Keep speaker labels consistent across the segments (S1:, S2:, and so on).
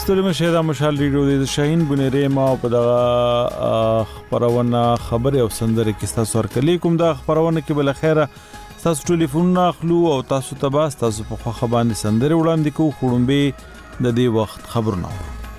S1: ستړي مشه د مشال ریډیو د شاهین بنيري ما په دغه خبرونه خبري او سندره کې تاسو ورکلی کوم د خبرونه کې بل خیره تاسو ټلیفون اخلو او تاسو ته باس تاسو په خو باندې سندره وړاندې کوو خړومبه د دې وخت خبرونه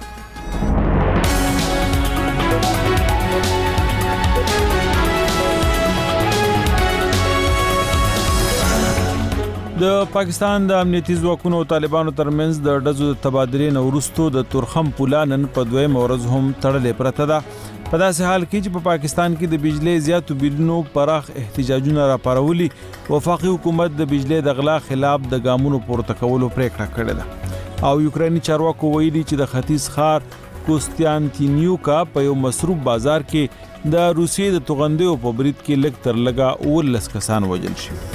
S1: د پاکستان د امنیتي ځواکونو او طالبانو ترمنځ د ډزو تبادلې نه وروسته د تورخم پلانن په دویم ورځ هم تړلې پرته ده په داسې حال کې چې په پاکستان کې د بجلی زیاتو بیلونو پراخ احتجاجونه راپارولي وفاقي حکومت د بجلی د غلا خلاف د ګامونو پورته کولو پریکړه کړې ده او یوکریني چارواکو ویلي چې د ختیځ ښار کوستانتینیوکا په یو مصروف بازار کې د روسیې د توغندیو په برید کې لږ تر لږه 19 کسان وژل شوي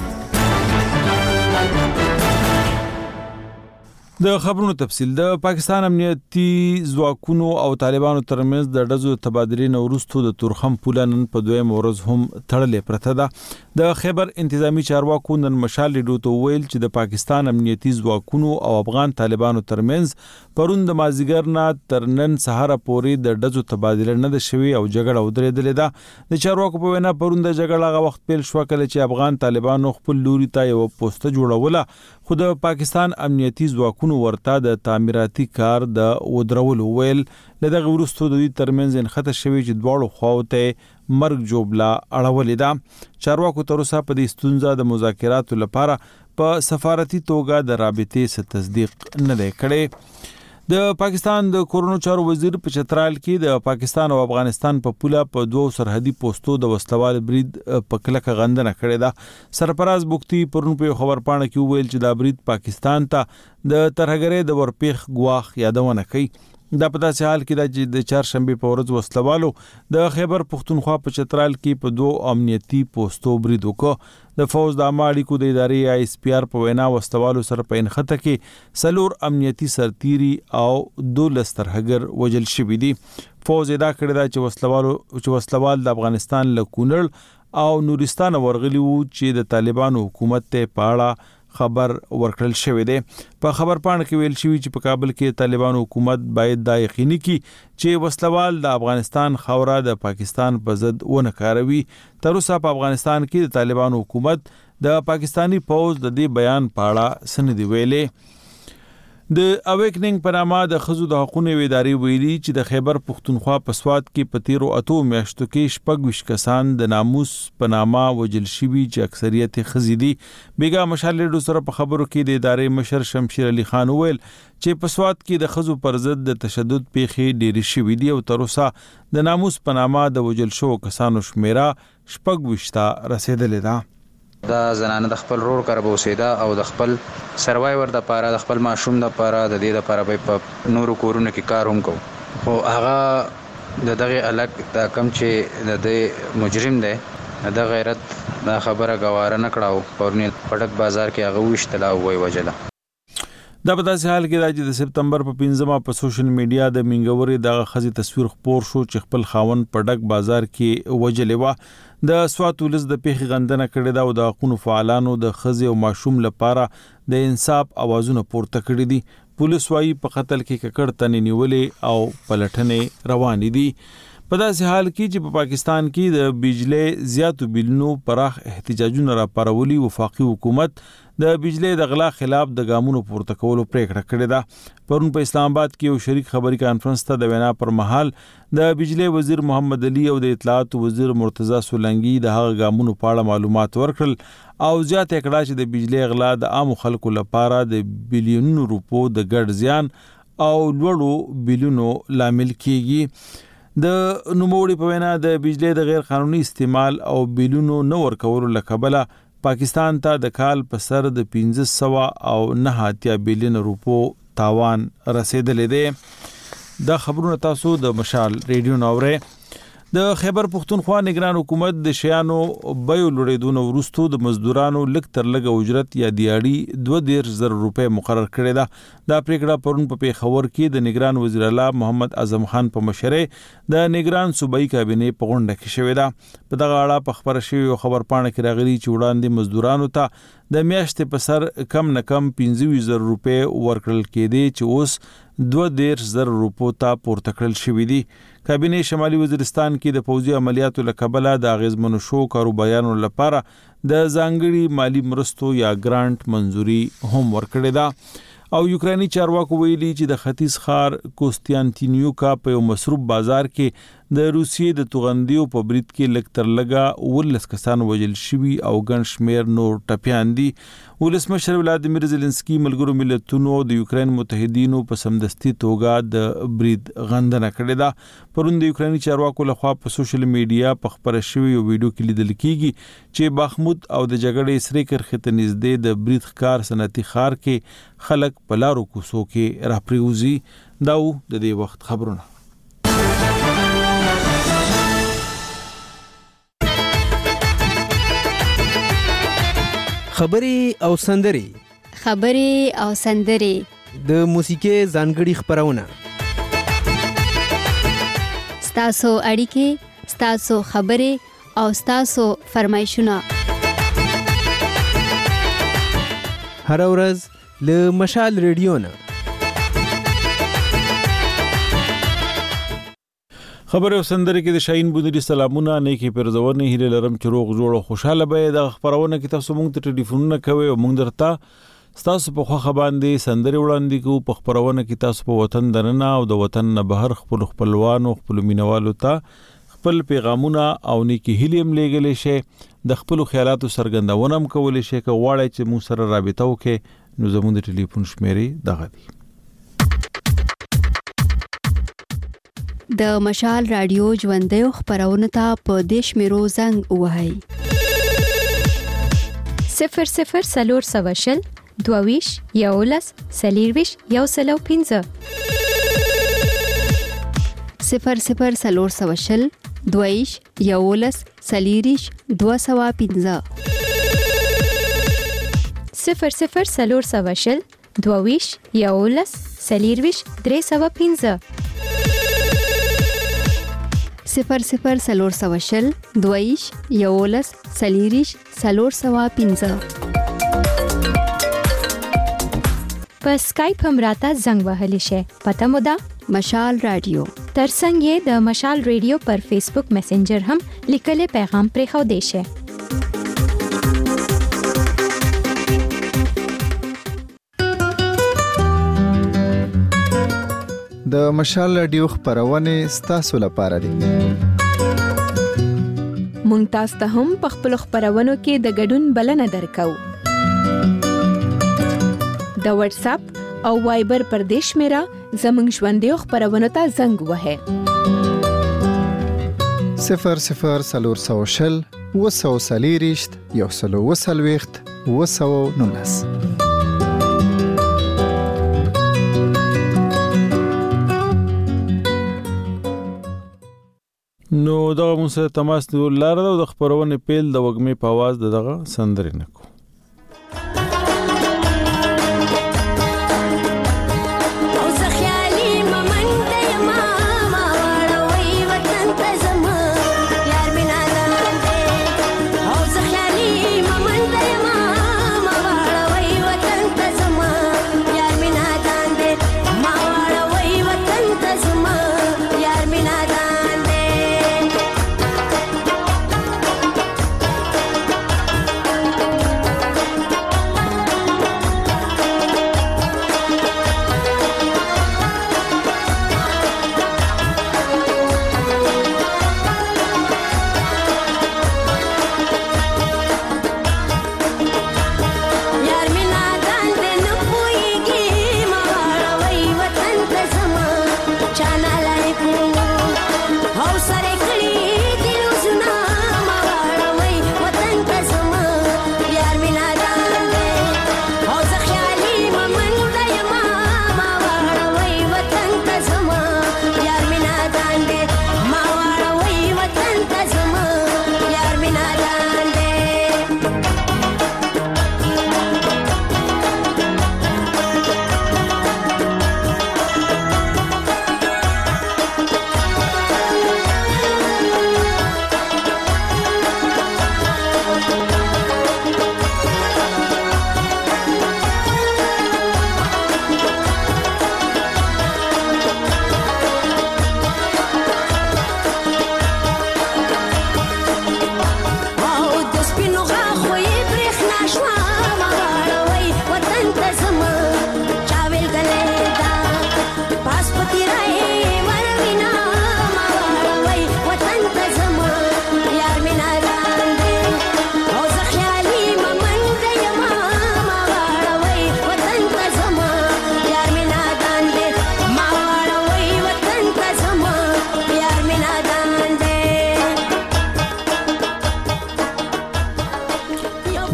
S1: د خبرونو تفصیل د پاکستان امنیتي ځواکونو او طالبانو ترمنځ د ډزو تبادلې نه وروسته د تورخم پلانن په دویم ورځ هم تړلې پرته ده د خیبر انتظامی چارواکو نن مشال ریډیو ته ویل چې د پاکستان امنیتي ځواکونو او افغان طالبانو ترمنځ پرون د مازیګر نه تر نن سهار پورې د ډزو تبادله نه ده شوې او جګړه ودرېدلې ده د چارواکو په وینا پرون د جګړه هغه وخت پیل شو کله چې افغان طالبانو خپل لوري ته یو پوسټ جوړوله خو د پاکستان امنیتي ځواکونو ورته د تعمیراتي کار د ودرولو ویل لدغه ورستو د دې ترمنځ انخته شوی چې دواړو خواوته مرګ جوړلا اړولې ده چارواکو تر اوسه په دې ستونزه د مذاکراتو لپاره په سفارتي توګه د رابطې څخه تصدیق نه دی کړی د پاکستان د کورونو چارو وزیر په چترال کې د پاکستان او افغانستان په پوله په دوه سرحدي پوسټو د وسلوال برید په کلکه غندنه کړې ده سرپراز بوختي پرون په خبر پاڼه کې ویل چې دا برید پاکستان ته د ترهګرۍ د ورپیخ غواخ یادونه کوي دا په داسې حال کې د چهارشنبه په ورځ وسلوالو د خیبر پختونخوا په چترال کې په دوه امنیتي پوسټو برید وکړ د فوز د اړیکو د ادارې آی اس پی آر په وینا وسلوالو سره په انخته کې سلور امنیتي سرتيري او 12 ترهګر وژل شوي دي فوز ادا کړی دا چې وسلوال د افغانستان له کونړ او نورستان ورغلي وو چې د طالبانو حکومت ته پاړه خبر ورکړل شوی دی په خبر پاڼه کې ویل شوی چې په کابل کې طالبانو حکومت باید دا یقیني کړي چې وسلوال د افغانستان خاوره د پاکستان په ضد ونه کاروي تر اوسه په افغانستان کې د طالبانو حکومت د پاکستانی فوج د دې بیان پاړه سندې ویلې د اویکنینګ په نامه د خزو د حقوقو ادارې ویلي چې د خیبر پختونخوا په سواد کې په 13 میاشتو کې 26 کسان د ناموس په نامه وژل شوي چې اکثریت خزي دي بیګا مشال ریډیو سره په خبرو کې د ادارې مشر شمشیر علي خان ویل چې په سواد کې د خزو پر ضد د تشدد پیښې ډېری شوي دي او تر اوسه د ناموس په نامه د وژل شو کسانو شمیره 26 رسیدلې ده
S2: دا زنانه د خپل رور کار بوسیدا او د خپل سروایور د پاره د خپل ماشوم د پاره د دې د پاره په نورو کورونو کې کار هم کو خو هغه دغه الګ د کم چې د مجرم دی د غیرت د خبره غواره نکړاو پرونی پټک بازار کې هغه وشتلا وای وجله
S1: دا په داسې حال کې د سپتمبر په 15 په سوشل میډیا د منګوري د خزي تصویر خپور شو چې خپل خاون په ډک بازار کې وجلې و د سوات ولز د پیخ غندنه کړې دا او د حقوقو فعالانو د خزي او ماشوم لپاره د انصاف اوازونه پورته کړې دي پولیس وايي په قتل کې ککړ تنې نیولې او پلټنې روان دي په داسې حال کې چې په پاکستان کې د بجلی زیاتو بیلونو پراخ احتجاجونه راپارولي وفاقي حکومت د بجلی د غلا خلاف د ګامونو پورته کولو پریکړه کړې ده پرون په اسلام آباد کې یو شریک خبري کانفرنس ته د وینا پر مهال د بجلی وزیر محمد علي او د اطلاعات وزیر مرتضی سولنګي د هغه ګامونو په اړه معلومات ورکړل او زیات کړه چې د بجلی غلا د عام خلکو لپاره د بلیونونو روپو د ګډ زیان او لوړو بیلونو لامل کیږي د نوموړي په وینا د بجلی د غیر قانوني استعمال او بیلونو نه ورکولو لکبله پاکستان ته د کال په سر د 1500 او 9 بلین روپو تاوان رسیدلې ده د خبرونو تاسو د مشال ریډیو نوره د خیبر پختونخوا نگران حکومت د شیانو بیو لوړېدو وروسته د مزدورانو لږ تر لږه اجرت یا دیاړي 2000 روپے مقرر کړي ده دا پریکړه پرون په پیښور کې د نگران وزیر اعلی محمد اعظم خان په مشرۍ د نگران صوبایي کابینه په غونډه کې شوې ده په دغه اړه په خبر شوی خبر پاڼه کې راغلي چې وړاندې مزدورانو ته د میاشتې په سر کم نه کم 25,000 روپۍ ورکړل کېدې چې اوس 22,000 روپو ته پورته کړل شوي دي. کابینه شمالي وزیرستان کې د پوځي عملیاتو له کبله د اغیزمنو شو کاروباریانو لپاره د ځانګړي مالی مرستو یا ګرانټ منزوري هم ورکړې ده. او یوکرانی چارواکو ویلي چې د ختیځ ښار کوستانتینیوکا په یو مصروف بازار کې د روسیې د توغندیو په برید کې لږ تر لږه 19 کسان وژل شوي او ګڼ شمېر نور ټپیان دي. ولسمشر ولادیمیر زيلنسکي ملګرو ملتونو د یوکرين متحدینو په سمدستي توګه د برید غندنه کړې ده. پرون د یوکرانی چارواکو لخوا په سوشل میډیا په خبره شوی یو ویډیو کې لیدل کیږي چې باخمود او د جګړې سری کرخه ته نږدې د برید ښکار صنعتي ښار کې خلک په لارو کوڅو کې راپریوزي. دا د دې وخت خبرونه.
S3: خبري او سندري د موسیقي ځانګړي خبرونه
S4: ستاسو اړیکې ستاسو خبري او ستاسو فرمایشونه
S3: هر ورځ له مشال ریډیو نه
S1: خبر او سندره کې د شاهین بودری سلامونه نیکی پرزونه هیله لرم چې روغ جوړ او خوشاله به د خبرونه کې تاسو مونږ ته ټلیفونونه کوي او مونږ درته تاسو په خوخه باندې سندره وړاندې کو په خبرونه کې تاسو په وطن دننه او د وطن نه بهر خپلوانو خپل مینوالو ته خپل پیغامونه او نیکی هیله ملګلې شي د خپل خیالاتو سرګندونه هم کولې شي که غواړئ چې مو سره رابطه وکړي نو زموږ د ټلیفون شمیرې دغه دي.
S4: د مشال رادیو ژوندۍ خبرونه ته په دیش میرو زنګ وهاي
S5: 00 22 یولس سلیرویش یو سلو 15
S4: 00 22 یولس سلیریش 215
S5: 00 22 یولس سلیرویش 315
S4: 00 22 یولس سلیریش 315
S5: په سکایپ هم راته زنګ وهلی شي. پته مو ده
S4: مشال رادیو
S5: ترڅنګ یې د مشال رادیو پر فیسبوک میسنجر هم لیکلي پیغام پرې خو دی شي.
S6: د مشال رادیو خبرونه ستاسو لپاره دي.
S7: مونږ تاسو ته هم په خپل خبرونو کې د ګډون بلنه درکو. د واتس اپ او وایبر پر دیش میرا زمنګ ژوندۍ خبرونو ته زنګ وهه
S6: 00 وسوسلیریشت یو سلو وسلويخت وسونولس.
S1: نو دا مو سره تماس نیول لاره د خبرونه پیل د وګمې په आवाज دغه سندرې نکو.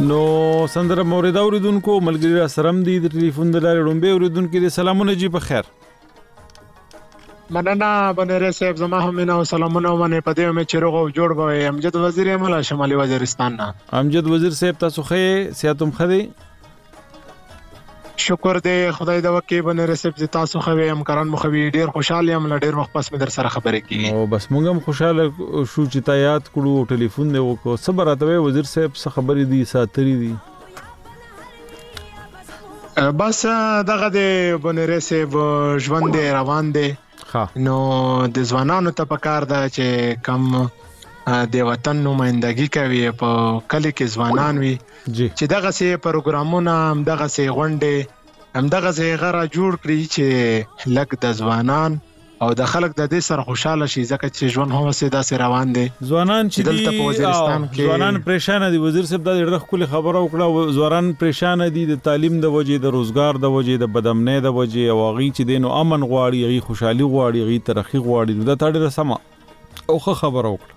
S1: نو سندره مورید اوریدونکو ملګری را سرم دي د ټلیفون د لارې ډومبه اوریدونکو دي سلامونه جی په خیر
S8: مننه بنره صاحب زما هم نه سلامونه ومنه په دې مې چیرغه جوړ به امجد وزیر اعلی شمالي وزیرستان نه
S1: امجد وزیر صاحب تاسو خې سیاتم خدي
S8: شکر دې خدای دا وکي بنره صاحب تاسو خو هم کران مخوي ډیر خوشاله یم ډیر وخت پس مې در سره خبرې کیږي
S1: او بس موږ هم خوشاله شو چې تا یاد کړو ټلیفون دی وکړو صبر راته وزیر صاحب څه خبرې دي ساتري دي
S8: بس دغه د بنره صاحب ژوند روان دی نو د ځوانانو ته پکار ده چې کم د وطن نمائندګي کوي په کلی کې ځوانان وي چې دغه سي پروګرامونه هم دغه سي غونډې هم دغه سي غره جوړ کړي چې لګ د ځوانان او د خلک د دې سره خوشاله شي ځکه چې ژوند هم سي داسې روان دي
S1: ځوانان چې دلته په وزیرستان کې ځوانان پریشان دي وزیر صاحب د ډېر خپل خبره وکړه ځوانان پریشان دي د تعلیم د وجې د روزګار د وجې د بدامنۍ د وجې او غي چې دینو امن غواړي غي خوشحالي غواړي غي ترقی غواړي دا ډېر سم او خبره وکړه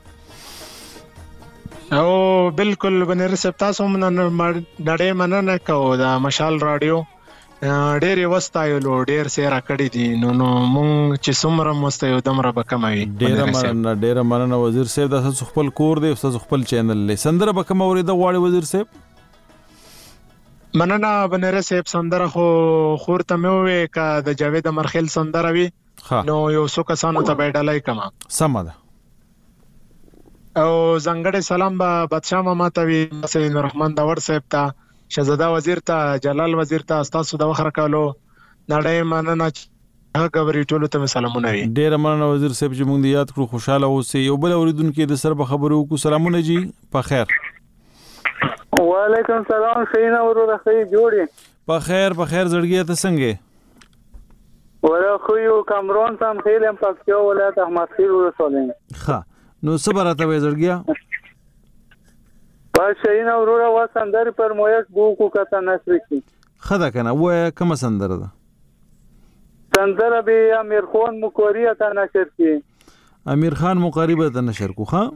S8: او بالکل بنره صاحب تاسو نړۍ مننه کوو د مشال رادیو ډېر وستایلو ډېر سیرا کړی دي نو مونږ چې څومره مستایو دمره به کموي
S1: ډېر مننه وزیر صاحب تاسو خپل کور دی تاسو خپل چینل لې سندره به کوم اورید غواړي وزیر صاحب
S8: مننه بنره صاحب سندره خو خورته مې وې کا د جاوید مرخیل سندره وی نو یو څو کسانو ته بیډلای کما
S1: سم ده
S8: او زنګړې سلام به بادشاہ ماما ته وی سید رحمان داور صاحب ته شهزاده وزیر ته جلال وزیر ته تاسو د وخر کالو نړۍ مننه هغه غوړي ټولو ته سلامونه وي
S1: ډیر مننه وزیر صاحب چې موږ یاد کړو خوشاله اوسئ یو بل اوریدونکو د سر په خبرو کو سلامونه جی په خیر
S9: وعلیکم سلام شینا ورو خی جوړي
S1: په خیر زړګي ته څنګه
S9: ورو خو یو کامرون سم خیلم پکتیا ولایت احمد خیل ورسولین
S1: ها نو صبر راته زړګیا
S9: با شینا ورو وسندر پر مویس بو کو کته نشری کی
S1: خدا کنه و کوم سندر ده
S9: سندر به امیر خان مقری ته نشر کی
S1: امیر خان مقری ته نشر کو ها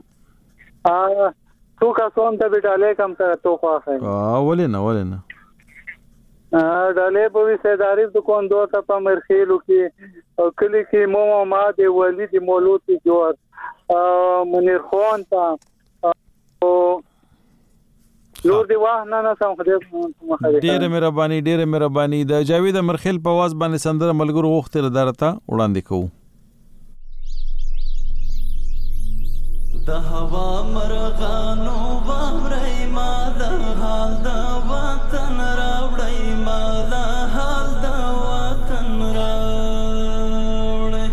S9: تو کا سون ته بیٹاله کم ته تو خو ہے
S1: ولنه
S9: ډاله په وسیداري د کوم دوه ته په مرخیلو کې او کلی کې مو ما دی ولید مولود جوړ منیر خان ته نور دی واه نه سم خدای
S1: ډېر مهرباني د جاوید مرخیل په واز باندې سندره ملګرو وخت لدارته وړاندې کوو
S10: د هوا مرغانو باورای ما د حال د وطن راوړی ما د حال د وطن راوړی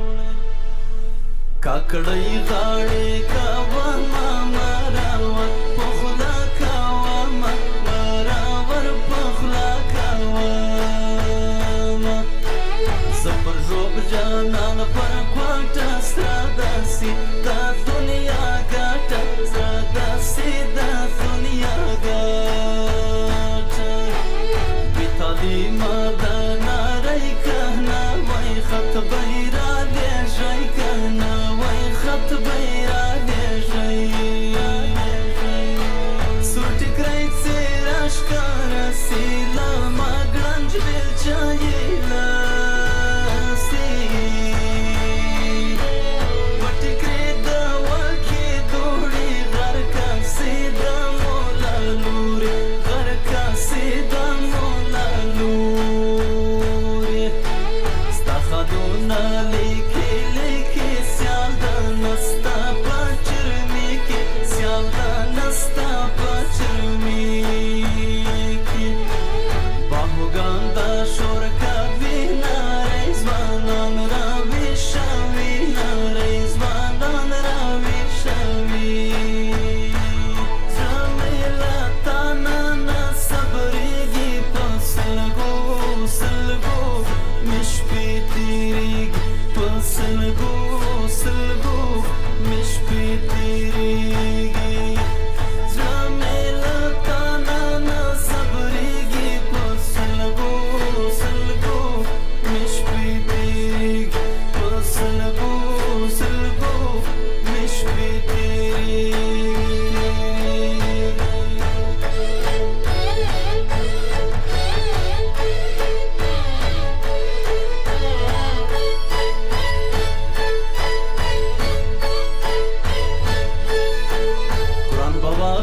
S10: کاکړی غاړي کا وما مراوت پخلا کا وما مراور پخلا کا وما زبر روب جانان پر کوټه ستاداسي تا دنیا ګټه ستاداسي دا دنیا ګټه بیتالی مدنا رای کهنا وای خط بیرا دې شای کهنا وای خط بیرا دې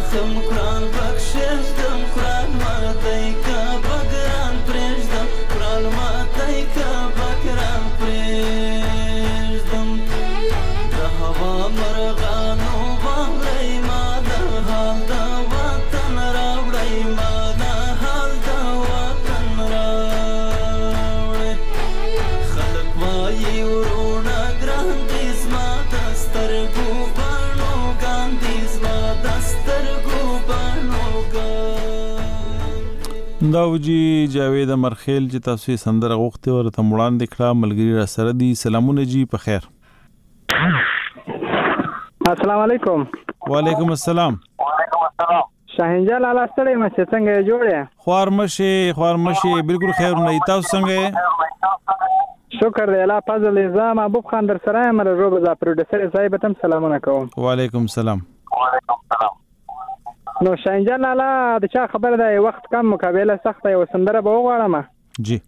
S10: خم قرآن بخشش دم قرآن ماتای که بگران پریشدم قرآن ماتای که بگران پریشدم ده هوا مرغانو باوری ما ده حال ده وطن راوڑی ما ده حال ده وطن راوڑی خلق وایی ورونا گران دیز ما دسترگو بانو گان دیز ما دسترگو بانو گان.
S1: داوجی جاوید مرخیل چې تاسو یې سندره غوښتې ورته وړاندې کړه ملګري را سره دي. سلامونه جی په خیر.
S11: السلام علیکم.
S1: وعلیکم السلام.
S11: شاهین جان لاله ستړی مشه څنګه جوړه؟
S1: خوارمشه بالکل خیر نه. تاسو څنګه؟
S11: شکر دی الله فضل نظام ابو خان در سره مر روب ز پروډوسر صاحب تم سلامونه کوم.
S1: وعلیکم السلام.
S11: نو شاهین جان لاله د چا خبر ده وخت کم مقابله سخته یو سندره به وغواړم.
S1: جی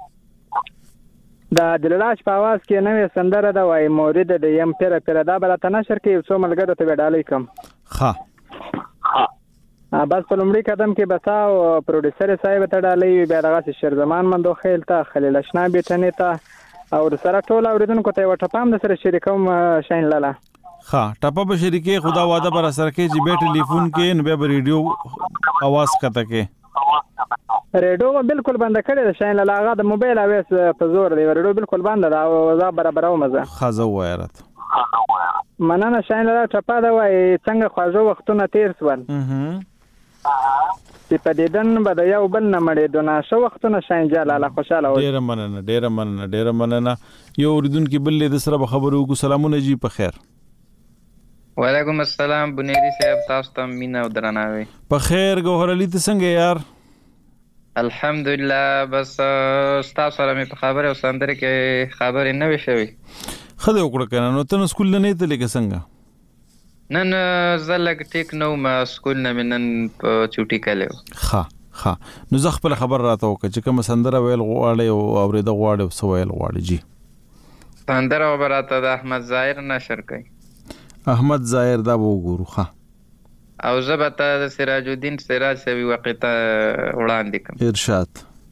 S11: دا دلراج په आवाज کې نوې سندره ده وای مورید د یم پیر دا بل ته نشر کې څو ملګرو ته وډالې کم.
S1: ها
S11: بس په لومړي قدم کې بتاو پروډوسر صاحب ته ډالې بیا دغه شر زمان مندو خیل ته خلیل اشنا بیتنه ته او سره ټول اوریدونکو ته وټپام د سره شریکوم شاهین لاله.
S1: ها ټپه به شریکې خدا واده پر اثر کې چې به ټلیفون کې نه به ریډیو आवाज کته کې
S11: ریډیو بالکل بند کړی د شاین لاله هغه د موبایل اویس په زور دی ریډیو بالکل بند دا او دا برابر او مزه
S1: خازه وایرت
S11: مننه شاین لاله ټپه دا وای څنګه خواجو وختونه تیر سول چې په دیدن به د یو بل نه مړې دونه شو وختونه شاین جلاله خوشاله و.
S1: ډیره مننه یو اوریدونکو بل له سره خبرو کو. سلامونه جی په خیر.
S2: وعلیکم السلام بنيري صاحب تاسو ته مینا او درناوي.
S1: په خیر ګوهر علي ته څنګه یار؟
S2: الحمدلله بس تاسو سره مې په خبره او سندره کې خبرې نه وي شوی.
S1: خدای وکړه کنه نو ته سکول نه ته لکه څنګه؟
S2: نن زلګ ټیک نو ما سکول نه نن چوټي کړو.
S1: ها نو زه خپل خبر راته وکړه چې کوم سندره ویل غواړي او اورېده غواړي او سویل غواړي. جی
S2: سندره وبراته د احمد ظاهر نشر کړي.
S1: احمد ظاهر دا وګورو. ها
S2: او زبته د سراج الدین سراج سوي وقته وړاندې کوم.
S1: ارشاد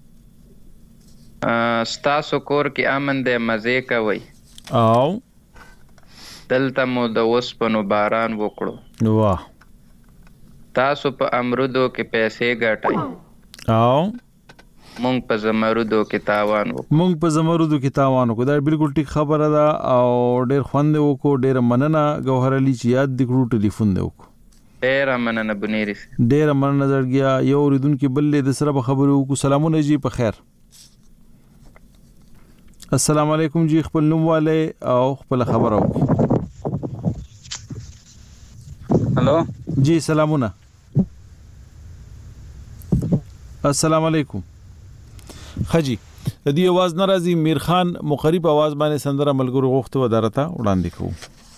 S2: ستاسو کور کې امن دې مزه کوي
S1: او
S2: دلته مو د وسپنو باران وکړو.
S1: واه
S2: تاسو په امرودو کې پیسې ګټئ
S1: او
S2: مونږ په زمرودو کې تاوان وکړو.
S1: دا بالکل ټیک خبره ده او ډېر خوند وکړو. ډېر مننه ګوهر علي چې یاد دکړو ټلیفون دی وکړو.
S2: ډېر مننه بنيري.
S1: ډېر مننه زړګیا. یو اوریدونکو بل له سره خبرو کو. سلامونه جی په خیر. السلام علیکم جی خپل نوم والے او خپل خبرو.
S12: هلو
S1: جی سلامونه. السلام علیکم. خجی د دې आवाज ناراضي میر خان مقریب आवाज باندې سندره ملګرو غوښته و درته وړاندې کوم.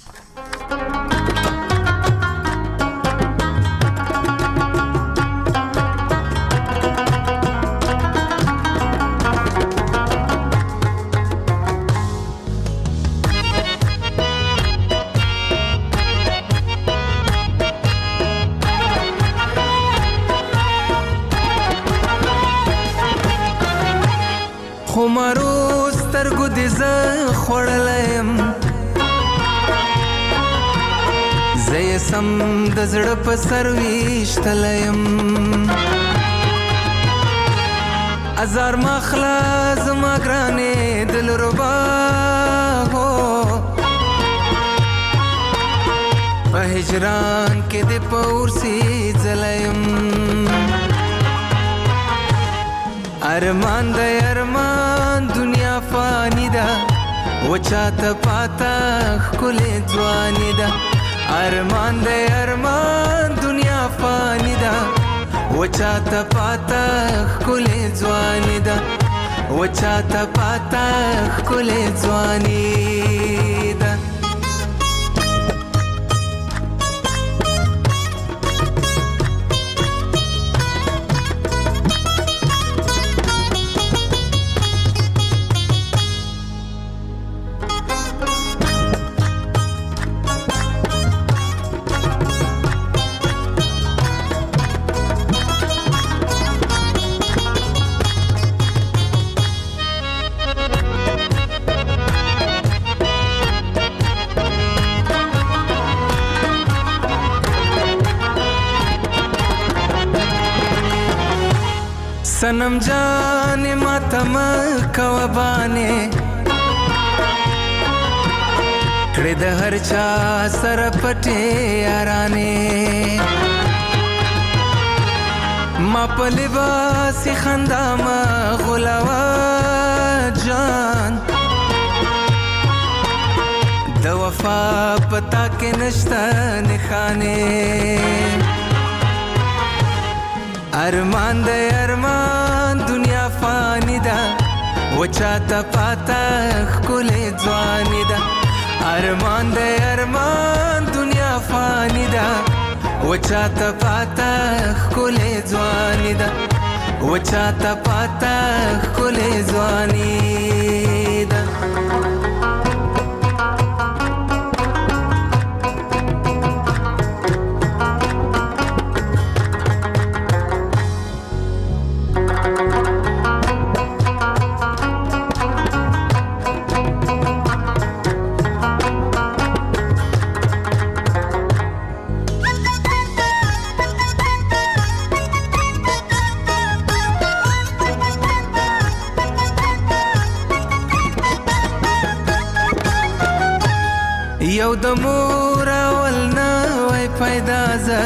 S13: خمارو سترګو دې زه خوړلم زه یې سم د زړه په سر ویشتلم ازار مخلا زما ګرانې دلربا هو په هجران کې دې پورسي ځلم ارمان د ارمان دنیا فانی ده وچاته پاتا خلې ځواني ده ارمان د ارمان دنیا فانی ده وچاته پاتا خلې ځواني ده وچاته پاتا خلې ځواني ده सनम जाने मातम कवबाने कड़े द हर चा सर पटे याराने मा पलिबासी खंदा मा गुलावा जान द वफा पता के नश्ता निखाने अरमान दे अरमान दुनिया फानी दा वचाता पाता खुले जवानी दा अरमान दे अरमान दुनिया फानी दा वचाता पाता खुले जवानी दा वचाता पाता खुले जवानी दा یو د مور اول نه وای پیدا ز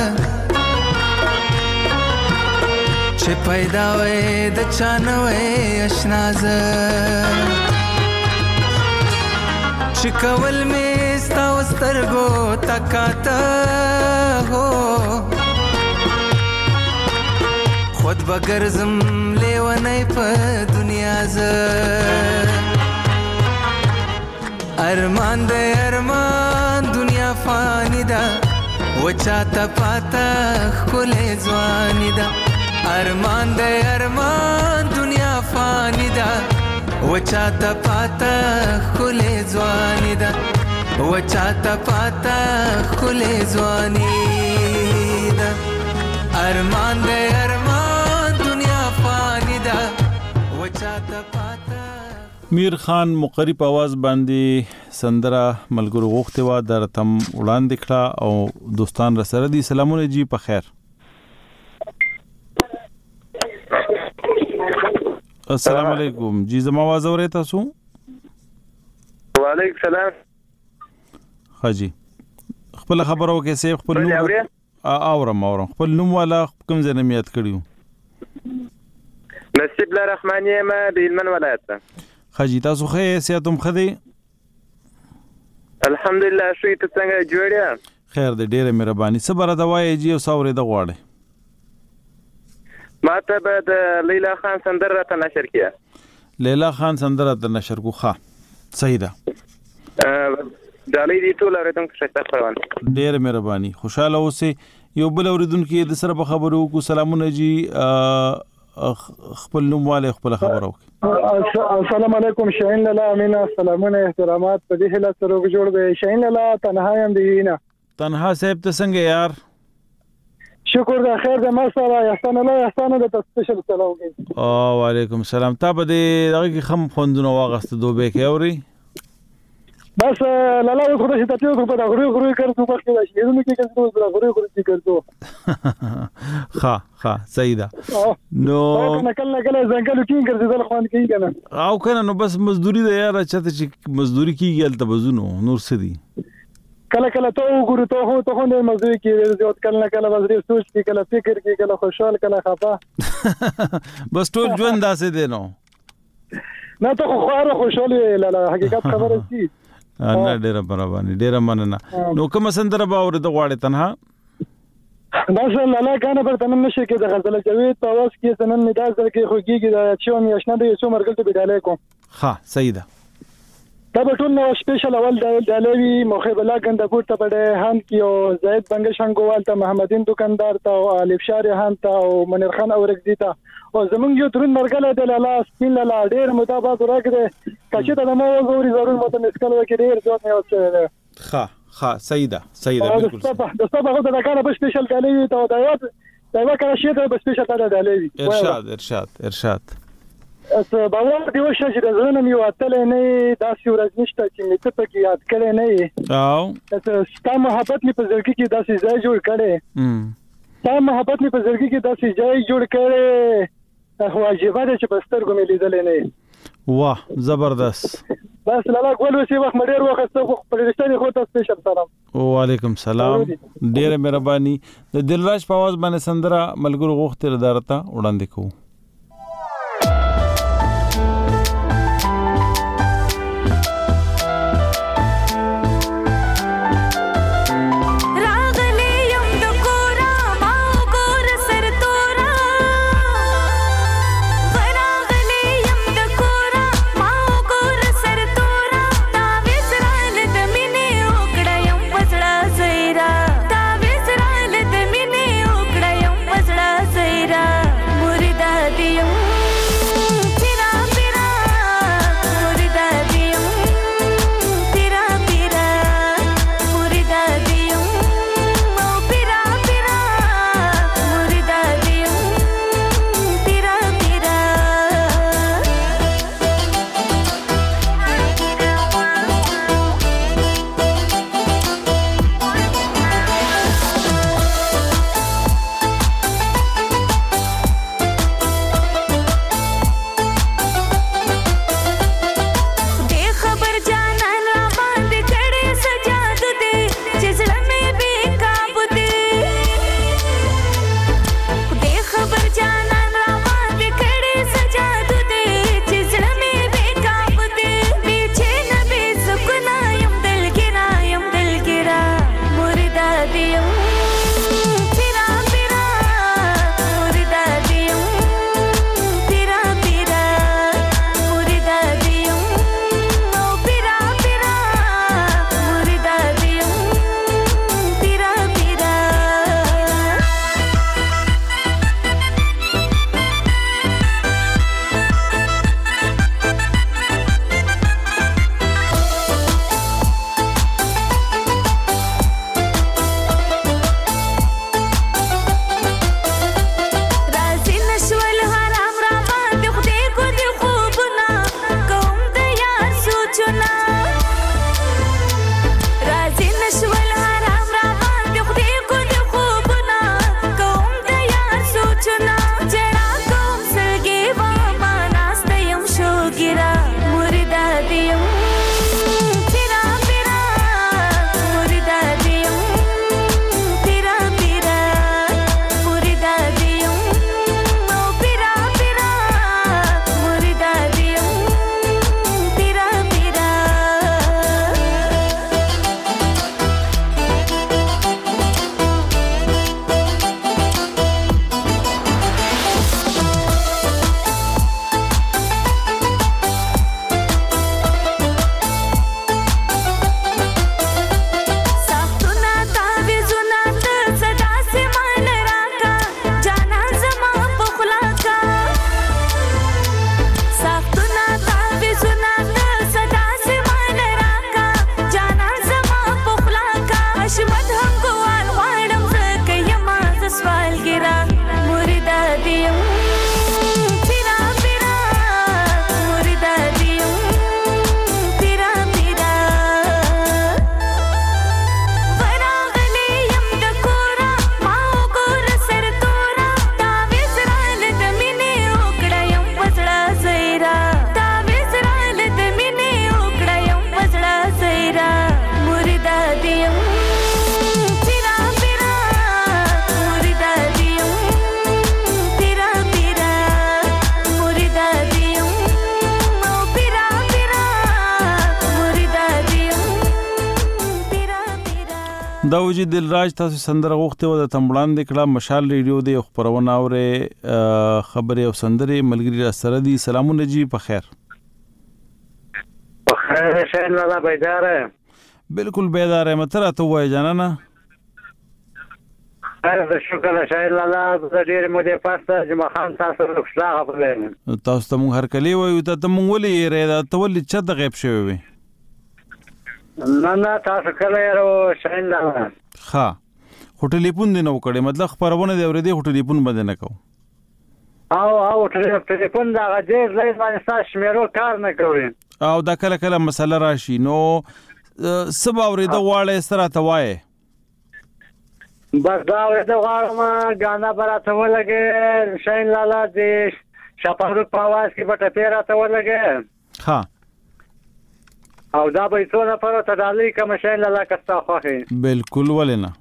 S13: چې پیدا وای د چا نه وای آشنا ز چې کول می ستا سترګو تکاته هو خود بګرزم لیونی په دنیا ز अरमान दे अरमान दुनिया फानी दा वचाता पाता खुले जवानी दा अरमान दे अरमान दुनिया फानी दा वचाता पाता खुले जवानी दा वचाता पाता खुले जवानी दा अरमान दे अरमान दुनिया फानी दा वचाता पाता
S1: میر خان مقری په आवाज باندې سندره ملګرو غوښته و درتم وړاندې کړه او دوستان را سره دي سلامونه جی په خیر السلام علیکم جی زما आवाज اورئ تاسو
S14: وعلیکم السلام
S1: حاجی خپل خبرو کې سیف خپل نوم اورم خپل نوم والا کوم ځای نه یاد کړیو
S14: نصیب الله رحماني ما د هلمند ولایت
S1: حاجی تاسو خې سیاتم خدي
S14: الحمدلله شوي ته څنګه جوړیا
S1: خیر دې ډېره مهرباني صبر دوايي جی او ساورې د غواړي
S14: ما ته به د لیلا خان سندره ته نشر کیه
S1: لیلا خان سندره ته نشر کو ښه صحیح ده
S14: دالې دې ټول اوریدونکو ته پروان
S1: ډېره مهرباني خوشاله اوسئ یو بل اوریدونکو د سره په خبرو کو سلامونه جی خپل نوم والے خپل خبرو
S15: السلام علیکم شاهین لالا امین سلامونه احترامات په دې حالت سره جوړ دی شاهین لالا تنها يم دینا
S1: تنها صاحب ته څنګه یار
S15: شکر دا خیر د ما سره احسان الله احسان د سپیشل سلام
S1: او وعلیکم السلام تا په دې دغه خم خوندونه واغست دوبه کې اوري
S15: بس لالا خو ته ته په دا غوړي کړو په کې شي نو کې کړو په غوړي کړو
S1: ها صحیح ده نو
S15: کله ځنګل کې ګرځیدل خوان کوي کنه
S1: او کنه نو بس مزدوري ده یار چته چې مزدوري کیږي ال تبزونو نور سدي
S15: کله ته وګورې ته نه مزدوري کې زیات کله وزري سوچ کې کله فکر کې کله خوشحال کله خفه
S1: بس ټول ژوند داسې دی نو
S15: نه ته خو خوشحال لاله حقیقت خبره دي
S1: نه ډیره برابر ډیره مننه نو کوم سندره باور د غواړي تنها
S15: بس لاله کنه پر تنن نشي کې د غزل جوید په واس کې سنن نداز در کې خوږیږي دا چې مې آشنا دی څو مرګل ته بداله کوم
S1: ها صحیح ده
S15: دا به ټول نو سپیشل اول دالوی مخه بلا ګنده پورت پړې هان کیو زید بنګ شنګوال ته محمدین دکاندار ته او الف شاری هان ته او منیر خان اورګدی ته او زمونږ یو ترن مرګل د لاله سپین لاله ډیر مطابق راکړي کچې ته مو غوړي ضرور مته مسکل وکړي ډیر ځوت نه وڅه
S1: ها صحیح ده بالکل
S15: د صبح د کار په سپیشل دالوی ته دا یاد دا وکړه شی ته په سپیشل دالوی
S1: ارشاد
S15: اس باور دی وشه چې د زړه مې واتل نه داسې ورځ نشته چې مې ته پکې یاد کړې نه
S1: او
S15: ستا محبت مې په زړګي کې داسې ځای جوړ کړي ستا محبت مې په زړګي کې داسې ځای جوړ کړي واجبه ده چې په سترګو مې لیدلې نه.
S1: واه زبردست.
S15: بس لالا ګول وسی وخت مډیر وخت په رښتینی خو ته سپیشل سلام.
S1: وعلیکم سلام. ډیره مهرباني. د دلراج په आवाज باندې سندره ملګرو غوښتل دارته وړاندې کوو. دا وجه دلراج تاسو سندره غوښته و د تمبلان د کړه مشال ریډیو د خبرونه اوره خبره او سندره ملګری را سره دي. سلامونه جی په خیر.
S16: په خیر شین لاله بیداره.
S1: بالکل بیداره متره ته وای جانانه.
S16: هر شکر شین لاله د ډیر مودې پاسه جمع خان تاسو له خلاغه په
S1: تاسو ته مونږ هر کلی وای ته مونږ ولې ری دا تولې چا د غیب شوی وي.
S16: نه تاسو کله یو شین لاله
S1: ها خو ټلیفون دی نو کړي مطلب خبرونه دی اورې دی خو ټلیفون باندې نه کو
S16: او ټلیفون دا غږ لای باندې تاسو شمیرو کار نه کوي
S1: او دا کله مسله راشي نو سبا اورې دا واړې سره ته وای
S16: بس دا اورې دا غواړم غانا براته ولګي شین لاله دې شپاړو په आवाज کې به ټپې راته ولګې
S1: ها
S16: او دا به څو نفر ته ډالۍ کوم شي لاله کستا خوخه
S1: بالکل ولنه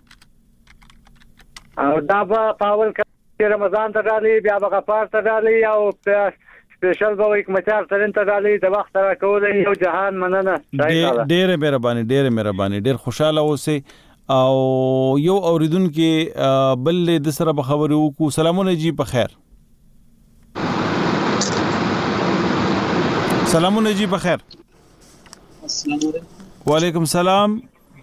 S16: او دا به پاول کې رمضان ته ډالۍ بیا به غفار ته ډالۍ او سپیشل به یک مچار ترين ته ډالۍ د وخت را کولې یو جهان مننه
S1: ډېر مهرباني ډېر خوشاله اوسې او یو اوریدونکو بل د سره به خبرې وکړو سلامونه جی په خیر سلامونه جی په خیر
S17: السلام علیکم
S1: وعلیکم السلام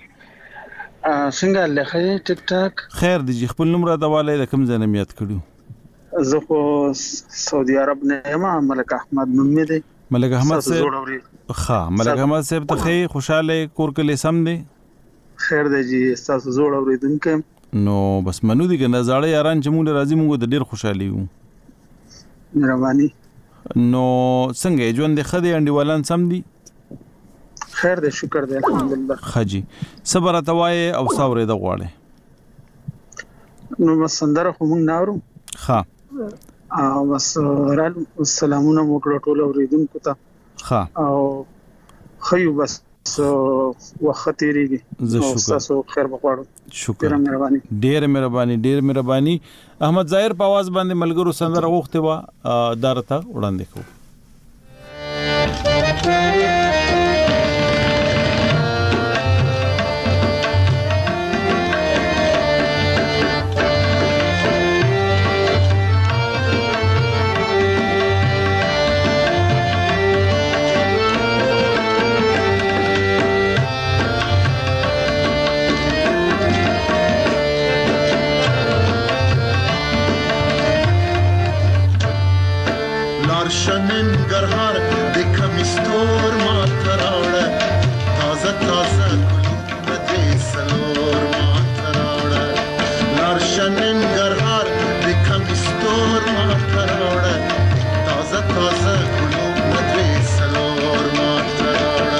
S17: څنګه لخه ټیک ټاک
S1: خیر دی جی خپل نمبر د والي د کوم ځای میات کړو
S17: زه خو سعودي عرب نه یم ملک احمد نوم مې دی
S1: ملک احمد صاحب ملک احمد صاحب ته خوشاله کور کله سم دی
S17: خیر دی جی تاسو زوړ اوریدونکو
S1: نو بس منو دي کنه زاړه یاران چې مونږ راځي مونږ د ډیر خوشحالي وو
S17: مهرباني
S1: نو څنګه ژوند د خدي انډیوالان سم دي
S17: خیر دی شکر دی الحمدلله
S1: خجی صبر توای او صبر د غواړي
S17: نو بس سندره خو مونږ ناورو
S1: ها
S17: او بس السلامونه مو کړو ټول اوریدونکو ته
S1: ها
S17: او خیو بس وخت تیریږي تاسو خیر وغواړم
S1: شکر
S17: مهرباني
S1: ډیر مهرباني احمد ظاهر په आवाज باندې ملګرو سندره غوښته وا دارته وړاندې کو
S18: شنن گرهار دیکھم استور ماتراوڑا تازه تازه گلونه دی سلور ماتراوڑا لار شنن گرهار دیکھم استور ماتراوڑا تازه تازه گلونه دی سلور ماتراوڑا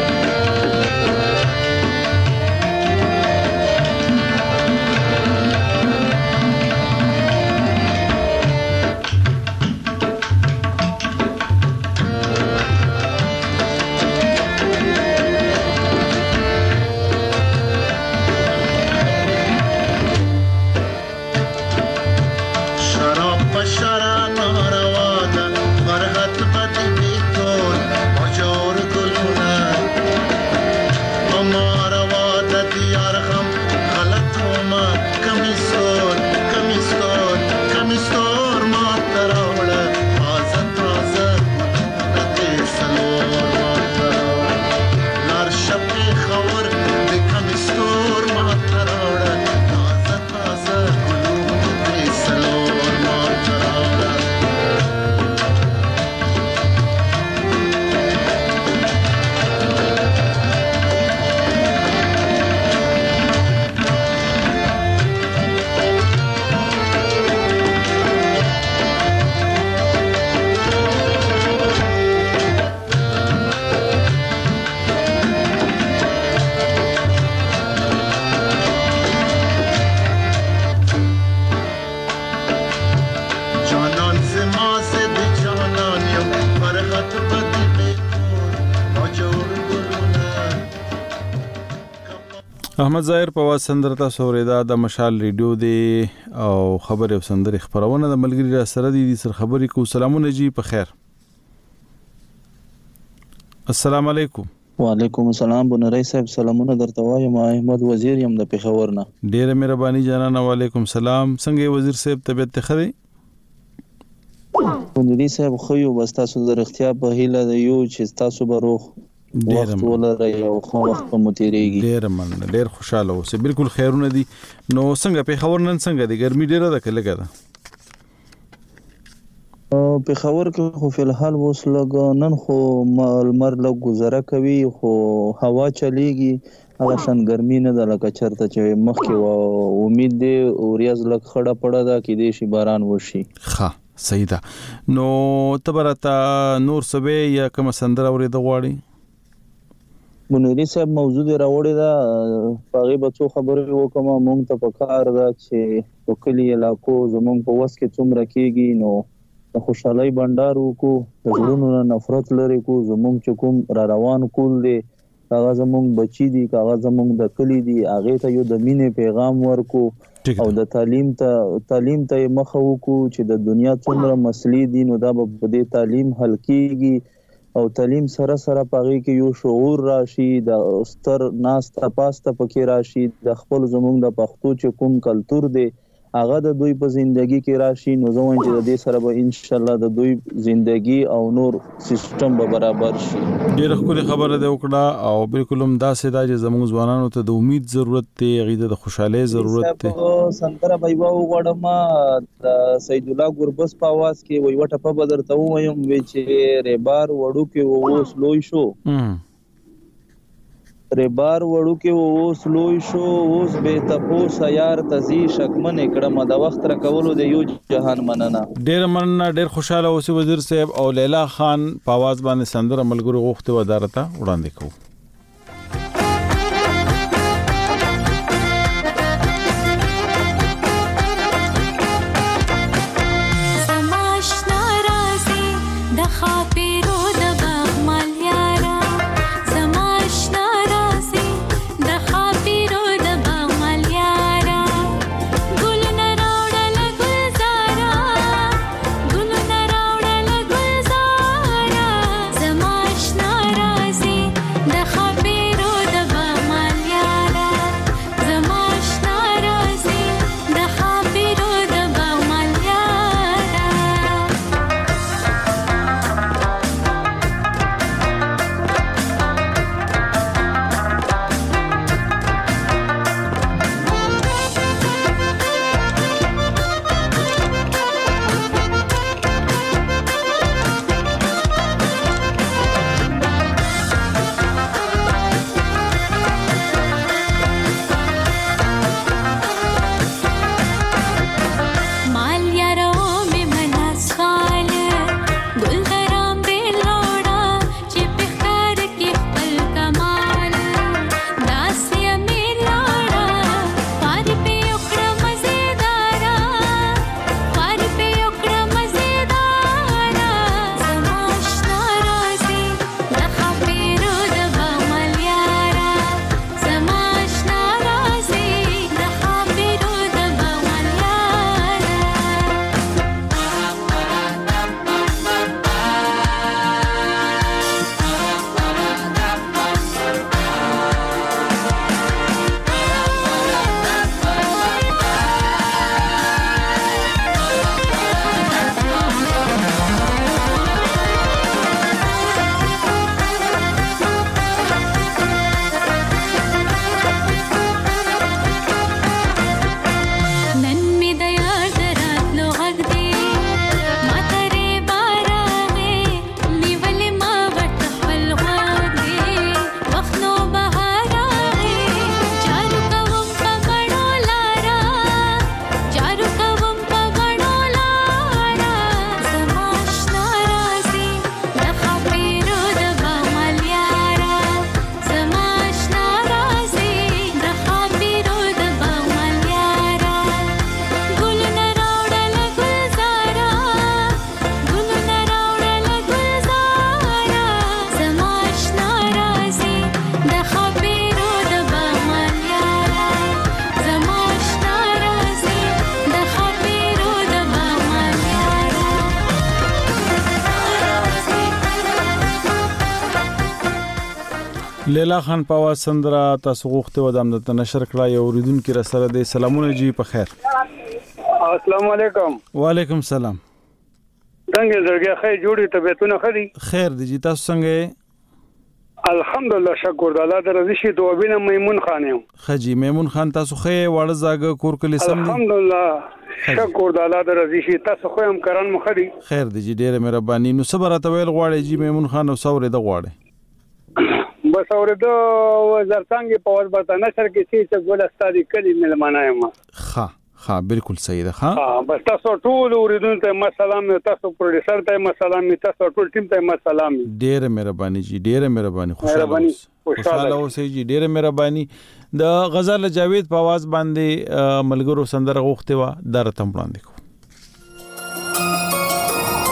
S1: احمد ظاهر په واس سندره تاسو اوریدا د مشال ریډیو دی او خبر او سندره خبرونه د ملګری را سره دي سر خبرې کو سلامونه جی په خیر السلام علیکم
S19: وعلیکم السلام بنری صاحب سلامونه درته وایم احمد وزیر یم د پیښور نه
S1: ډیره مهرباني جانانه وعلیکم السلام څنګه وزیر صاحب طبيعت ته خدي
S19: بنری صاحب خو یو بس تاسو د اختیار په هیله د یو چې تاسو به روغ وخت ولري او خو وخت مو تیریږي
S1: ډیر خوشاله اوسه بالکل خیرونه دي نو څنګه په خبر نن څنګه دي ګرمي ډیره ده کله کده
S19: په خبر کې خو فلحال وس لګ نن خو مر لګ گزاره کوي خو هوا چلیږي هغه شان ګرمي نه ده لکه چرته چې مخکې و امید دی اوریاز لګ خړه پړه ده کې دې شي باران وشي
S1: ها صحیح ده نو تبرتا نور سبه یا کوم سندره اورید غواړي
S19: بنوري صاحب موضوع راوړی دا پاغي بچو خبرې وکم مونږ ته پکار دا چې وکلی علاقو زمونږ په وس کې څومره کېږي نو د خوشحالۍ بندار وکړو، د زړونو نه نفرت لرې کړو. زمونږ چې کوم را روان کول دی هغه زمونږ بچي دي، هغه زمونږ د کلي دي، هغې ته یو د مینې پیغام ورکړو او د تعلیم ته یې مخه وکړو چې د دنیا څومره مسلې دي نو دا به په دې تعلیم حل کېږي. او تعلیم سره سره په هغې کې یو شعور راشي، د ستر ناسته پاسته پکې راشي، د خپل زمونږ د پښتو چې کوم کلتور دی هغه د دوی په زندگی کې راشي. نو زه وایم چې د دې سره به انشاءالله د دوی زندگی او نور سیستم به برابر شي.
S1: ډېره ښکلې خبره دې وکړه او بالکل هم داسې ده چې زموږ ځوانانو ته د امید ضرورت دی، هغې ته د خوشحالۍ ضرورت دی.
S19: سندره به یوه وغواړم د سید الله ګربز په اواز کې، وایي یوه ټپه به درته ووایم وی چې ریبار وړوکی و اوس لوی شو، ریبار وړوکی و اوس لوی شو، اوس بې تپوسه یار ته ځي شکمن یې کړمه د وخت راکولو د یو جهان مننه.
S1: ډېره مننه، ډېر خوشحاله اوسئ وزیر صاحب. او لیلا خان په اواز باندې سندره ملګرو غوښتې وه، دا راته وړاندې کوو. لیلا خان په اواز سندره تاسو غوښته و د امنیت نشر کړه یو اوریدونکو را سره د سلامونه جی په خیر.
S14: السلام علیکم.
S1: وعلیکم السلام.
S14: څنګه زړګي خیر جوړی طبيعتونه خري؟
S1: خیر دي جی تاسو څنګه؟
S14: الحمدلله شکر د الله د رضا شي دوبینه میمون خان یم.
S1: خجی میمون خان تاسو خې وړ زاګه کور کلی سم دي؟
S14: الحمدلله شکر د الله د رضا شي تاسو خو هم کران مخري.
S1: خیر دي جی ډیره مهرباني. نو صبر ته ویل غواړي جی میمون خان او سورې د غواړي.
S14: بس اورېدو زرڅنګ په ور برته نشر کې چې ګول استادي کلی ملمانه یم.
S1: ها بالکل صحیح ده.
S14: ها بس تاسو ټول اوریدونکو ته مسالم، تاسو پروډوسر ته مسالم، تاسو ټول ټیم ته مسالم.
S1: ډېر مهرباني جی، ډېر مهرباني. خوشاله اوسئ جی، ډېر مهرباني. د غزل جاوید په आवाज باندې ملګرو سندره غوښته و درته وړاندې کو.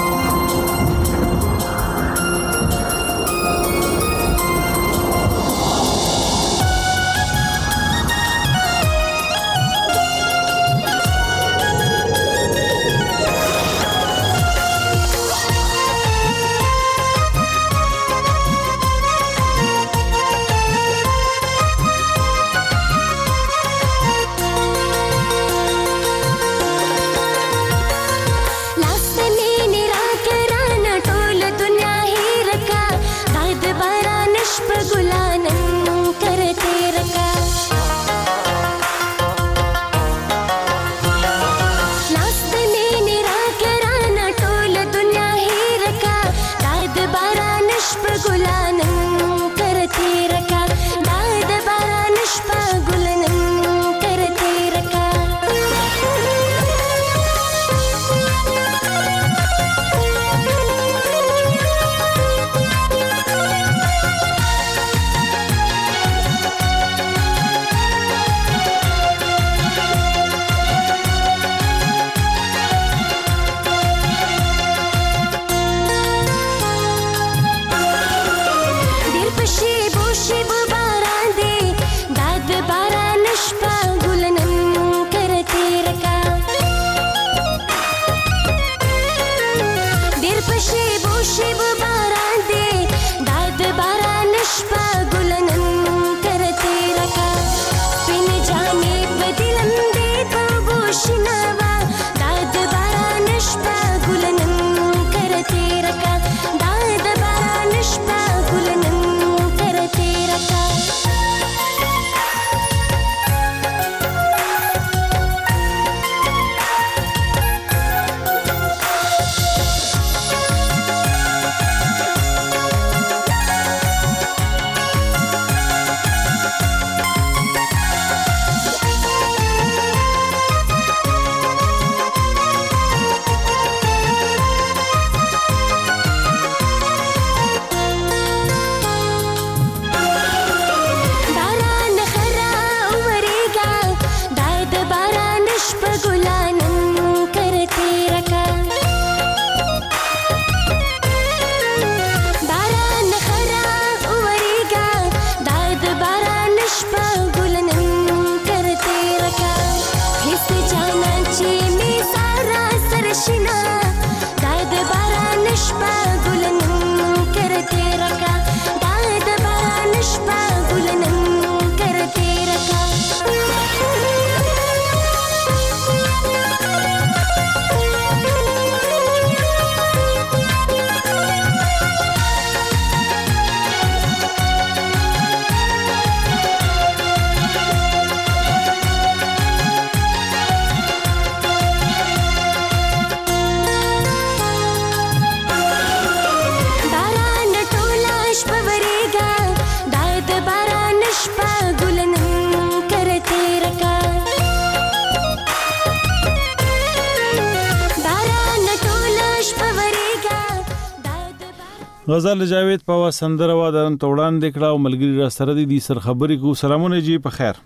S1: غزل جاوید په سندره وا درن توړان دکړه او ملګری را سره دي سر خبرې کو. سلامونه جی په خیر.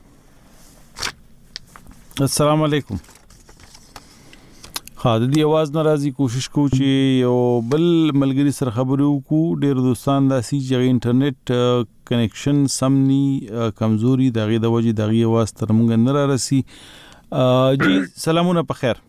S1: السلام علیکم. ها د دې आवाज ناراضي کوشش کو چې یو بل ملګری سره خبرې وکړو. ډېر دوستان داسي چې انټرنیټ کنیکشن سمني کمزوري دغه د وجې دغه आवाज تر موږ نه را رسي. جی سلامونه په خیر.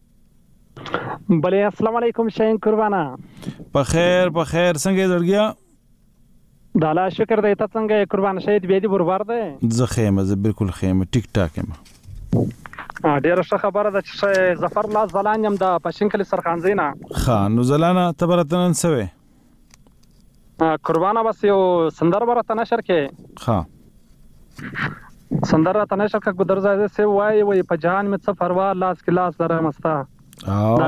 S20: بله السلام علیکم شاین قربانا.
S1: په خیر څنګه درګیا؟
S20: د الله شکر دی. ته څنګه قربان شهید بیا دې بربر دی؟
S1: زه خیمه زه بالکل خیمه ټیک ټاک یم.
S20: ډیره ښه خبره ده چې ظفر الله زلان یم د پښین کلی سرخانزینا.
S1: ښه نو زلانه ته برته نن سوې؟
S20: قربانه بس یو سندر برته نشر کې.
S1: ښه
S20: سندر راته نشر کې ګدر زایده سی وای په جهان میں څه پروا لاس کې لاس دره مستا. دا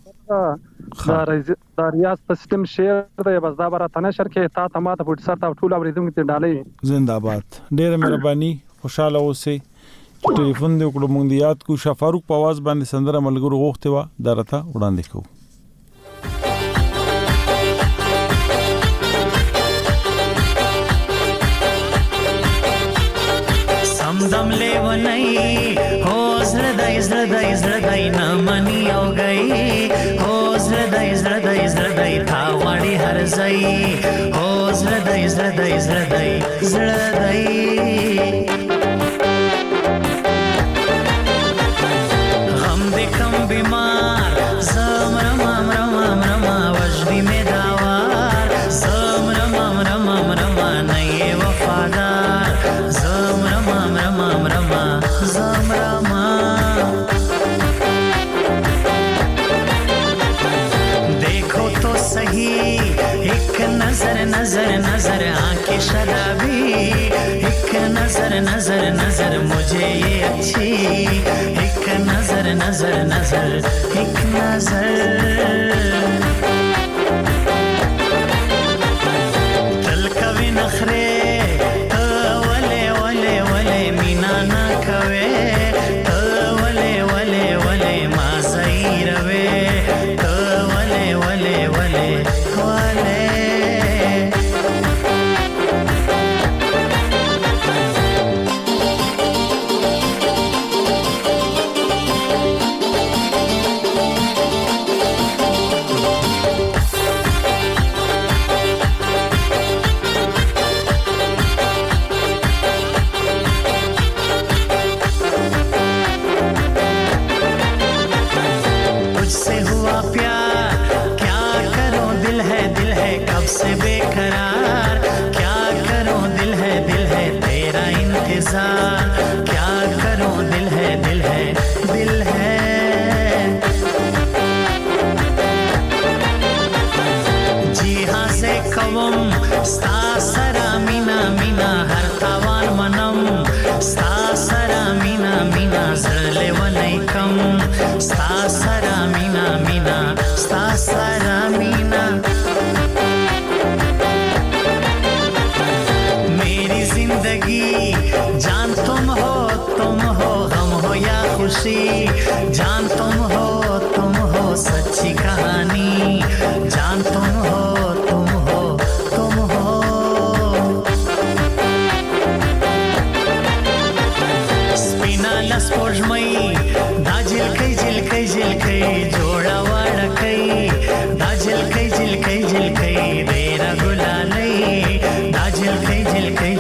S20: ریاض په سیستم شیر دی بس دا برته نشر کې تا ته ماته پټ سر تا ټول اوریدونکو ته ډالې.
S1: زنده‌باد. ډیره مهرباني خوشاله اوسئ. ټلیفون دې وکړو مونږ دی یاد کو. شفاروق په आवाज باندې سندره ملګرو غوښته و درته وړاندې کوو.
S10: سمدم لیونی هو زړدای نه منی او گئی هو زړدای تا وړي هر ځای هو زړدای غم دې کم بیمار زم رما وجدی می داوار زم رما نه وفادار زم رما देखो तो सही एक नजर आंखें शराबी एक नजर मुझे ये अच्छी एक नजर एक नजर तल कभी नखरे वले मीना ना कवे वले मासई रवे वले से बेकरार क्या करूं दिल है तेरा इंतजार क्या करूं दिल है जी हाँ से कवम स्ता सरा मीना हर तावान मनम स्ता सरा मीना जरले वनै कम स्ता सरा मीना स्ता सरा मीना जान तुम हो गम हो या खुशी जान तुम हो सच्ची कहानी जान तुम हो स्पिना लस्पोजमई दा झिलकै जोड़ा वाड़कै दा झिलकै देरा गुलालै दा झिलकै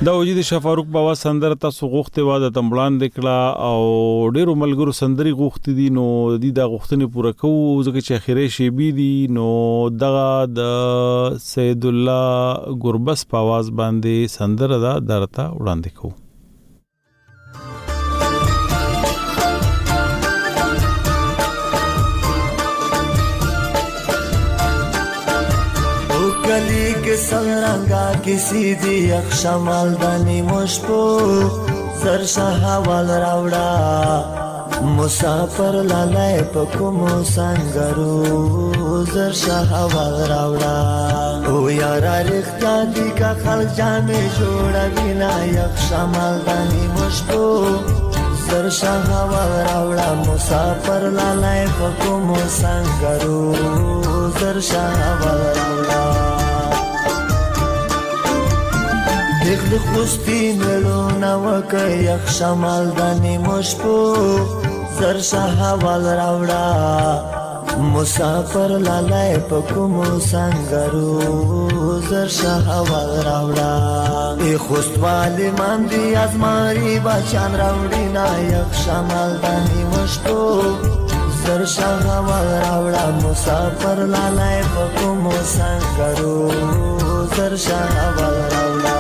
S1: دا وجود شفاروق بابا سندره تاسو غوښته و د تمبلان دکړه او ډیرو ملګرو سندري غوښتي دي نو د غوښتنې پوره کوو ځکه چې اخیری شی بي دي نو دغه د سید الله ګربس په आवाज باندې سندره دا درته وړاندې کوو.
S21: गली के संरंगा किसी दी अक्षमाल दानी मुश्पो सरशाहा वाल रावड़ा मुसाफर लालाय पकुमो संगरू सरशाहा वाल रावड़ा ओ यारा रिख्ता दी का खल जाने जोड़ा बिना अक्षमाल दानी मुश्पो सरशाहा वाल रावड़ा मुसाफर लालाय पकुमो संगरू सरशाहा वाल रावड़ा دخل خوستی ملونا وکا یک شمال دانی مشپو سرشا حوال راوڑا مسافر لالای پکمو سنگرو سرشا حوال راوڑا ای خوست والی من دی از ماری بچان راوڑی نا یک شمال دانی مشپو سرشا حوال راوڑا مسافر لالای پکمو سنگرو سرشا حوال راوڑا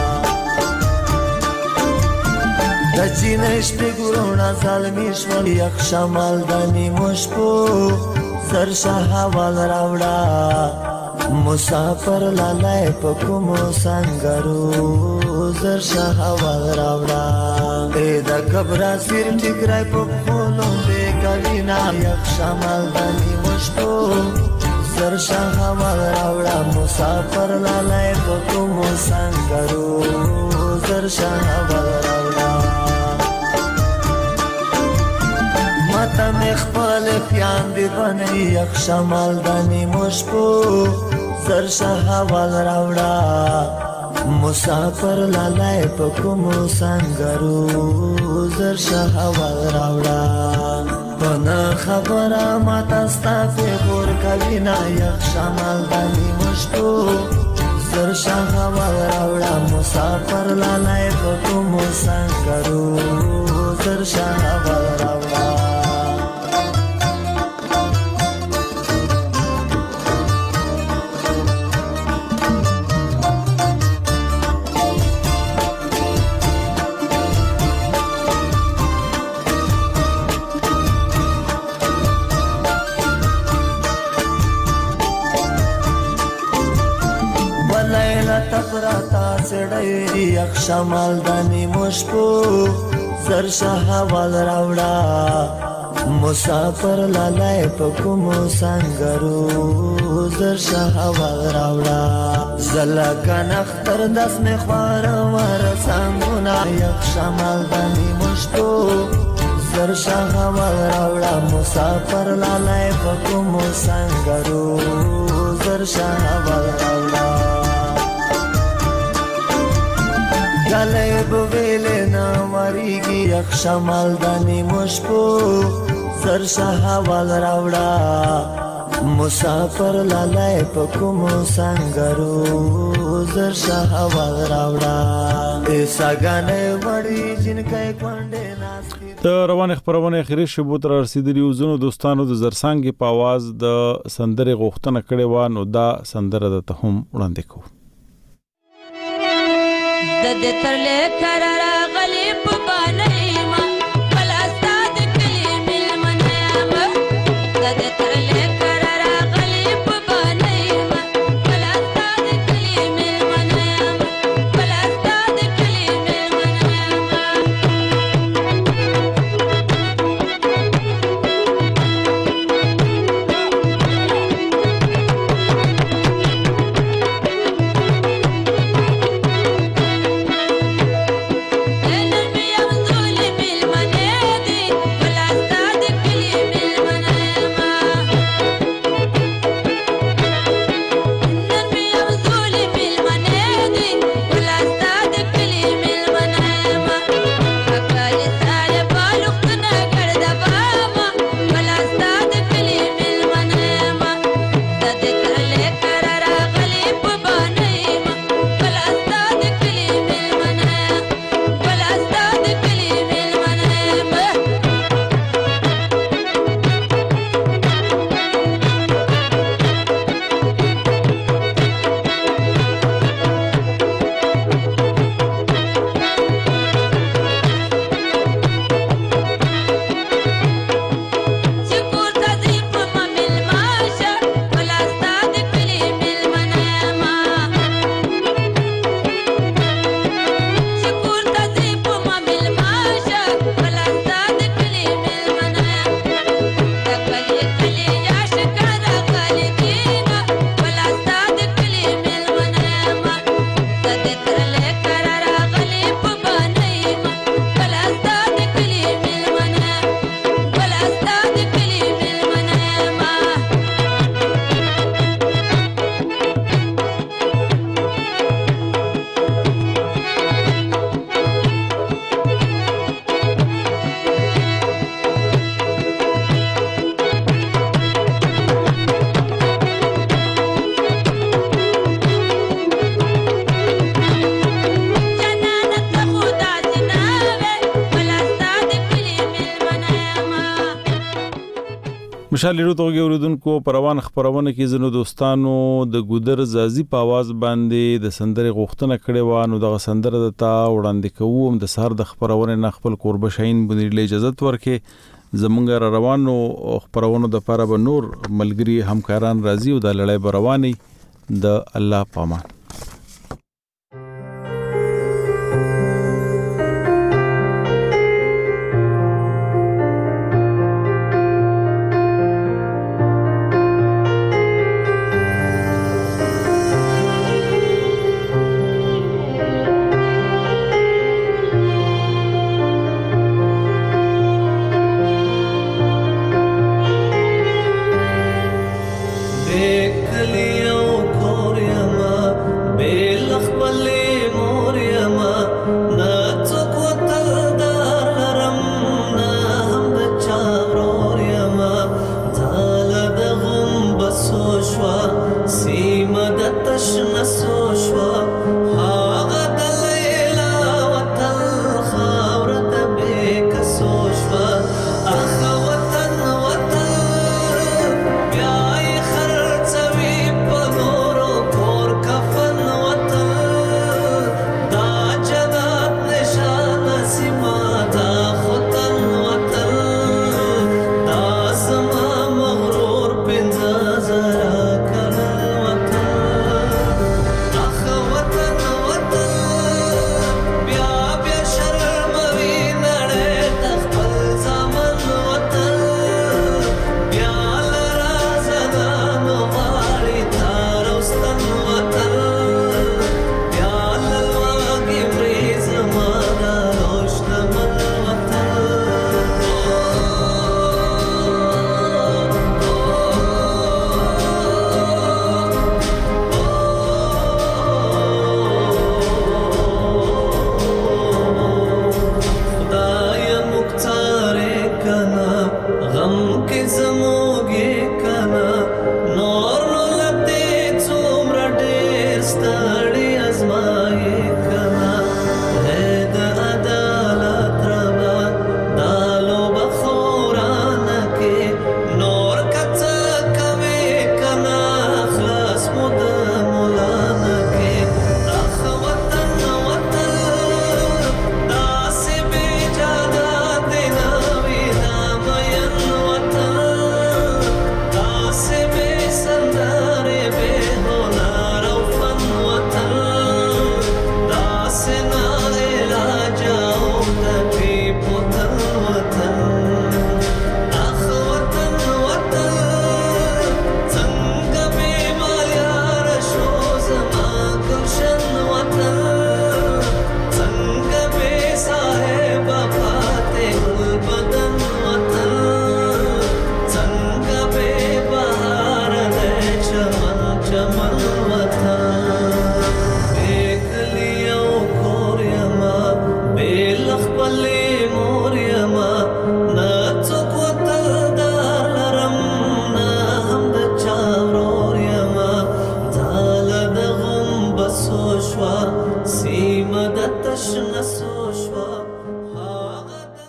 S21: دچینش به گرونا ظالمیش ولی یک شمال دانی مشپو سرشا حوال راوڑا مسافر لالای پکمو سنگرو سرشا حوال راوڑا ایدا کبرا سیر ٹکرائی پکولوں بے کبینا یک شمال دانی مشپو سرشا حوال راوڑا مسافر لالای پکمو سنگرو سرشا حوال راوڑا ماتا مخبال خیان دی بنی یک شمال دانی مشپو سرشا حوال راوڑا مسافر لالای پکمو سنگرو سرشا حوال راوڑا بنا خبرا ماتا ستافی غور کبینا یک شمال دانی مشپو سرشا حوال راوڑا مسافر لالای پکمو سنگرو سرشا حوال راوڑا تفراتا سڑی یک شمال دانی مشپو سرشا حوال راوڑا مسافر لالای پکمو سنگرو سرشا حوال راوڑا زلکن اختر دس میں خوار ور سنگونا یک شمال دانی مشپو سرشا حوال راوڑا مسافر لالای پکمو سنگرو سرشا حوال راوڑا گلے بویلے نا مریگی یک شمال دانی مشپو سرشا حوال راوڑا مسافر لالای پکمو سنگرو سرشا حوال راوڑا ایسا گانے وڑی جن کئی کنڈے ناستی
S1: د روان خبرونه اخیری شبو تر رسیدلی وزونو دوستانو د زرسانګ په आवाज د سندره غوښتنه کړې و نو دا سندره د ته هم وړاندې کوو.
S22: د دې ترلې قرار غلی په باندې ما بل استاد کلی مل منام د دې ترلې قرار غلی په باندې ما بل استاد کلی مل منام بل استاد کلی مل
S1: خوشاله ورو توګه اوریدونکو پروان خبرونه کې زنو دوستانو د ګودر زازي په आवाज باندې د سندره غوښتنه کړې و نو د سندره د تا وړاندې کوم د سهار د خبرونه نه خپل قرب شاهین بنې له اجازه ورکې زمونږ روانو خبرونه د پاره به نور ملګری همکاران راضي او د لړۍ رواني د الله پامان.